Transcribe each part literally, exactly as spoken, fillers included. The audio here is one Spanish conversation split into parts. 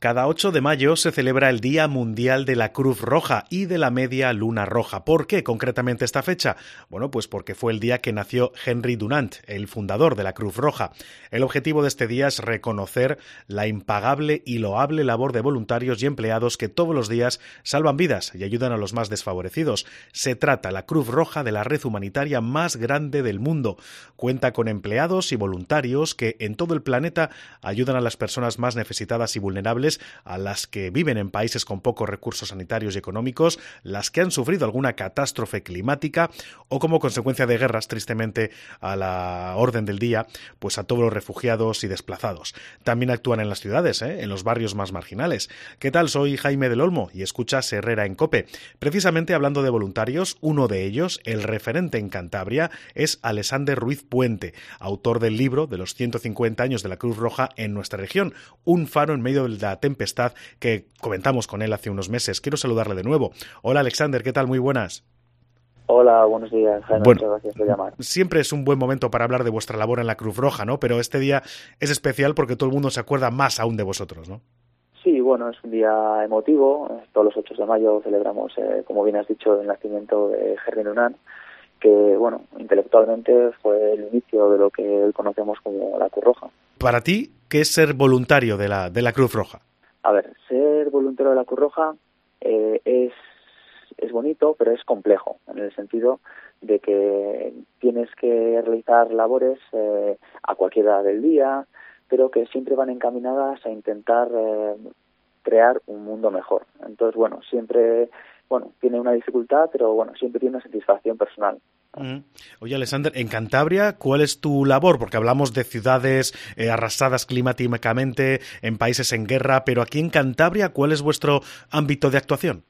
Cada ocho de mayo se celebra el Día Mundial de la Cruz Roja y de la Media Luna Roja. ¿Por qué concretamente esta fecha? Bueno, pues porque fue el día que nació Henry Dunant, el fundador de la Cruz Roja. El objetivo de este día es reconocer la impagable y loable labor de voluntarios y empleados que todos los días salvan vidas y ayudan a los más desfavorecidos. Se trata la Cruz Roja de la red humanitaria más grande del mundo. Cuenta con empleados y voluntarios que en todo el planeta ayudan a las personas más necesitadas y vulnerables, a las que viven en países con pocos recursos sanitarios y económicos, las que han sufrido alguna catástrofe climática o como consecuencia de guerras, tristemente a la orden del día, pues a todos los refugiados y desplazados. También actúan en las ciudades, ¿eh? en los barrios más marginales. ¿Qué tal? Soy Jaime del Olmo y escuchas Herrera en COPE. Precisamente hablando de voluntarios, uno de ellos, el referente en Cantabria, es Alexander Ruiz Puente, autor del libro de los ciento cincuenta años de la Cruz Roja en nuestra región, un faro en medio de la tempestad, que comentamos con él hace unos meses. Quiero saludarle de nuevo. Hola Alexander, ¿qué tal? Muy buenas. Hola, buenos días, Jaime, bueno, muchas gracias por llamar. Siempre es un buen momento para hablar de vuestra labor en la Cruz Roja, ¿no? Pero este día es especial porque todo el mundo se acuerda más aún de vosotros, ¿no? Sí, bueno, es un día emotivo. Todos los ocho de mayo celebramos, eh, como bien has dicho, el nacimiento de Henry Dunant, que, bueno, intelectualmente fue el inicio de lo que hoy conocemos como la Cruz Roja. Para ti, ¿qué es ser voluntario de la, de la Cruz Roja? A ver, ser voluntario de la Cruz Roja eh, es, es bonito, pero es complejo, en el sentido de que tienes que realizar labores eh, a cualquier hora del día, pero que siempre van encaminadas a intentar eh, crear un mundo mejor. Entonces, bueno, siempre, bueno, tiene una dificultad, pero bueno, siempre tiene una satisfacción personal. Mm. Oye, Alexander, en Cantabria, ¿cuál es tu labor? Porque hablamos de ciudades eh, arrasadas climáticamente, en países en guerra, pero aquí en Cantabria, ¿cuál es vuestro ámbito de actuación?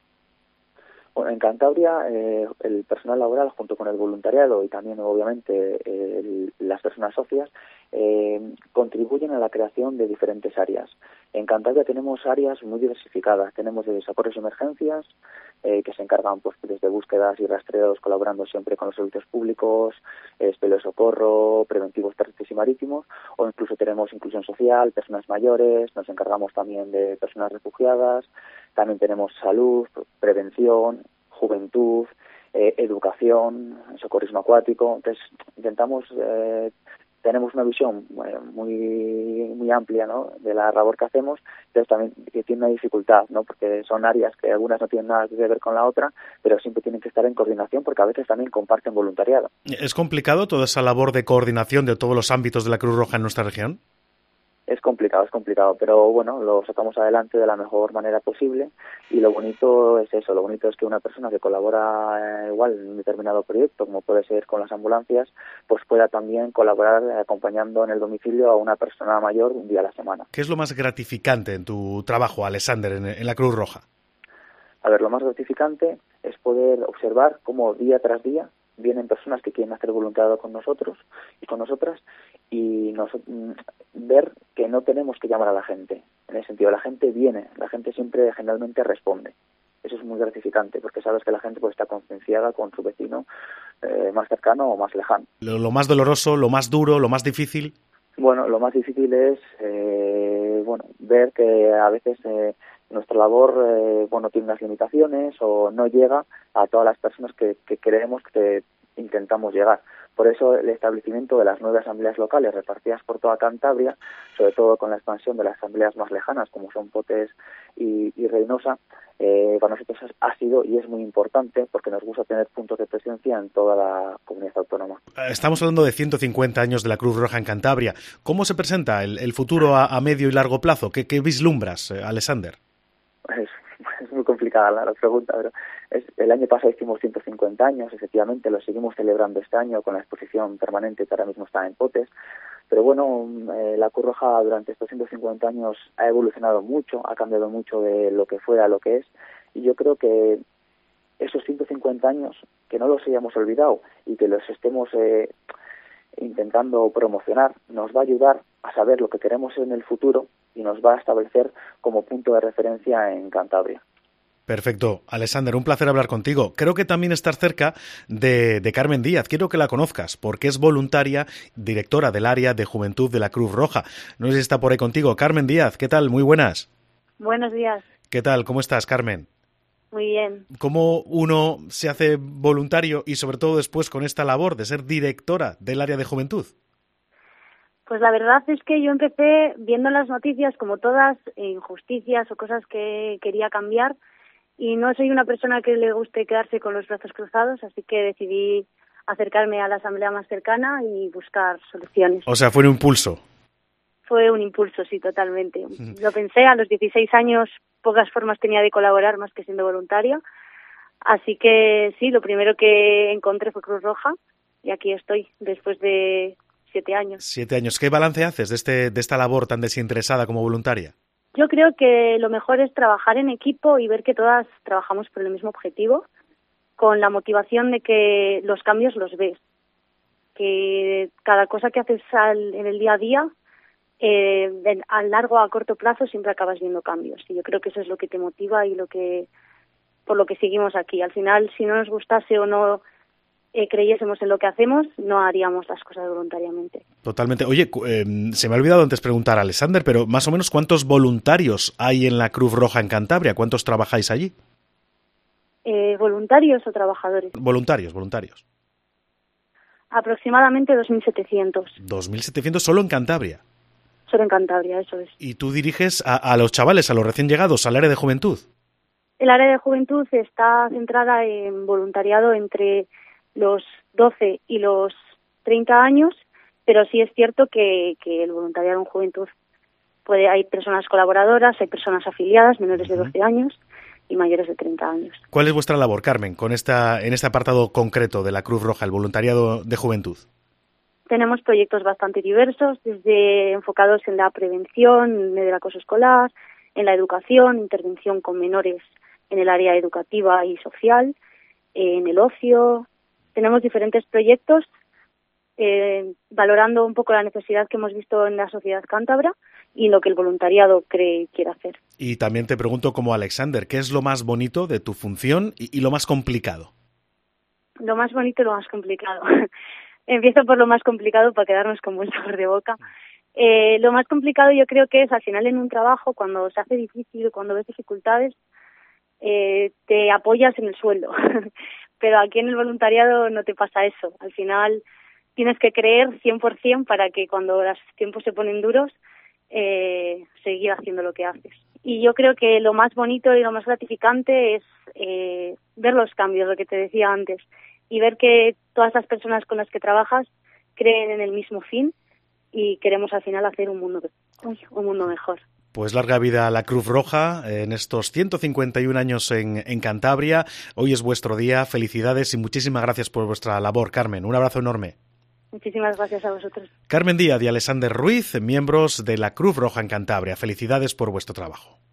Bueno, en Cantabria, eh, el personal laboral, junto con el voluntariado y también, obviamente, eh, las personas socias, eh, contribuyen a la creación de diferentes áreas. En Cantabria tenemos áreas muy diversificadas. Tenemos de socorros y emergencias, eh, que se encargan pues desde búsquedas y rastreos, colaborando siempre con los servicios públicos, eh, espelo de socorro, preventivos terrestres y marítimos, o incluso tenemos inclusión social, personas mayores, nos encargamos también de personas refugiadas, también tenemos salud, prevención, juventud, eh, educación, socorrismo acuático. Entonces intentamos, eh, tenemos una visión eh, muy muy amplia, ¿no?, de la labor que hacemos, pero también que tiene una dificultad, ¿no?, porque son áreas que algunas no tienen nada que ver con la otra, pero siempre tienen que estar en coordinación porque a veces también comparten voluntariado. ¿Es complicado toda esa labor de coordinación de todos los ámbitos de la Cruz Roja en nuestra región? Es complicado, es complicado, pero bueno, lo sacamos adelante de la mejor manera posible y lo bonito es eso, lo bonito es que una persona que colabora eh, igual en un determinado proyecto, como puede ser con las ambulancias, pues pueda también colaborar eh, acompañando en el domicilio a una persona mayor un día a la semana. ¿Qué es lo más gratificante en tu trabajo, Alexander, en, en la Cruz Roja? A ver, lo más gratificante es poder observar cómo día tras día vienen personas que quieren hacer voluntariado con nosotros y con nosotras y nos, ver que no tenemos que llamar a la gente. En el sentido, la gente viene, la gente siempre generalmente responde. Eso es muy gratificante porque sabes que la gente pues está concienciada con su vecino eh, más cercano o más lejano. Lo, lo más doloroso, lo más duro, lo más difícil. Bueno, lo más difícil es eh, bueno ver que a veces eh, nuestra labor eh, bueno tiene unas limitaciones o no llega a todas las personas que, que creemos que intentamos llegar. Por eso el establecimiento de las nueve asambleas locales repartidas por toda Cantabria, sobre todo con la expansión de las asambleas más lejanas como son Potes y, y Reynosa, eh, para nosotros ha sido y es muy importante porque nos gusta tener puntos de presencia en toda la comunidad autónoma. Estamos hablando de ciento cincuenta años de la Cruz Roja en Cantabria. ¿Cómo se presenta el, el futuro a, a medio y largo plazo? ¿Qué, qué vislumbras, eh, Alexander? Es, es muy complicada la, la pregunta, pero es, el año pasado hicimos ciento cincuenta años, efectivamente lo seguimos celebrando este año con la exposición permanente que ahora mismo está en Potes, pero bueno, eh, la Cruz Roja durante estos ciento cincuenta años ha evolucionado mucho, ha cambiado mucho de lo que fue a lo que es, y yo creo que esos ciento cincuenta años, que no los hayamos olvidado y que los estemos eh, intentando promocionar, nos va a ayudar a saber lo que queremos en el futuro y nos va a establecer como punto de referencia en Cantabria. Perfecto. Alexander, un placer hablar contigo. Creo que también estás cerca de, de Carmen Díaz. Quiero que la conozcas porque es voluntaria, directora del área de Juventud de la Cruz Roja. No sé si está por ahí contigo. Carmen Díaz, ¿qué tal? Muy buenas. Buenos días. ¿Qué tal? ¿Cómo estás, Carmen? Muy bien. ¿Cómo uno se hace voluntario y sobre todo después con esta labor de ser directora del área de juventud? Pues la verdad es que yo empecé viendo las noticias como todas, injusticias o cosas que quería cambiar, y no soy una persona que le guste quedarse con los brazos cruzados, así que decidí acercarme a la asamblea más cercana y buscar soluciones. O sea, fue un impulso. Fue un impulso, sí, totalmente. Lo pensé, a los dieciséis años pocas formas tenía de colaborar más que siendo voluntaria, así que sí, lo primero que encontré fue Cruz Roja y aquí estoy después de siete años. Siete años. ¿Qué balance haces de, este, de esta labor tan desinteresada como voluntaria? Yo creo que lo mejor es trabajar en equipo y ver que todas trabajamos por el mismo objetivo, con la motivación de que los cambios los ves, que cada cosa que haces al, en el día a día, eh, de, a largo o a corto plazo siempre acabas viendo cambios. Y yo creo que eso es lo que te motiva y lo que por lo que seguimos aquí. Al final, si no nos gustase o no eh, creyésemos en lo que hacemos, no haríamos las cosas voluntariamente. Totalmente. Oye, eh, se me ha olvidado antes preguntar a Alexander, pero más o menos ¿cuántos voluntarios hay en la Cruz Roja en Cantabria? ¿Cuántos trabajáis allí? Eh, ¿Voluntarios o trabajadores? Voluntarios, voluntarios. Aproximadamente dos mil setecientos. dos mil setecientos solo en Cantabria. Solo en Cantabria, eso es. ¿Y tú diriges a, a los chavales, a los recién llegados, al área de juventud? El área de juventud está centrada en voluntariado entre los doce y los treinta años, pero sí es cierto que, que el voluntariado en juventud puede, hay personas colaboradoras, hay personas afiliadas, menores de doce años y mayores de treinta años. ¿Cuál es vuestra labor, Carmen, con esta, en este apartado concreto de la Cruz Roja, el voluntariado de juventud? Tenemos proyectos bastante diversos, desde enfocados en la prevención del acoso escolar, en la educación, intervención con menores en el área educativa y social, en el ocio. Tenemos diferentes proyectos eh, valorando un poco la necesidad que hemos visto en la sociedad cántabra y lo que el voluntariado cree y quiere hacer. Y también te pregunto como Alexander, ¿qué es lo más bonito de tu función y, y lo más complicado? Lo más bonito y lo más complicado. Empiezo por lo más complicado para quedarnos con buen sabor de boca. Eh, lo más complicado yo creo que es al final en un trabajo, cuando se hace difícil, cuando ves dificultades, eh, te apoyas en el sueldo. Pero aquí en el voluntariado no te pasa eso. Al final tienes que creer cien por ciento para que cuando los tiempos se ponen duros, eh, seguir haciendo lo que haces. Y yo creo que lo más bonito y lo más gratificante es eh, ver los cambios, lo que te decía antes, y ver que todas las personas con las que trabajas creen en el mismo fin y queremos al final hacer un mundo, uy, un mundo mejor. Pues larga vida a la Cruz Roja en estos ciento cincuenta y un años en, en Cantabria. Hoy es vuestro día, felicidades y muchísimas gracias por vuestra labor, Carmen. Un abrazo enorme. Muchísimas gracias a vosotros. Carmen Díaz y Alexander Ruiz, miembros de la Cruz Roja en Cantabria. Felicidades por vuestro trabajo.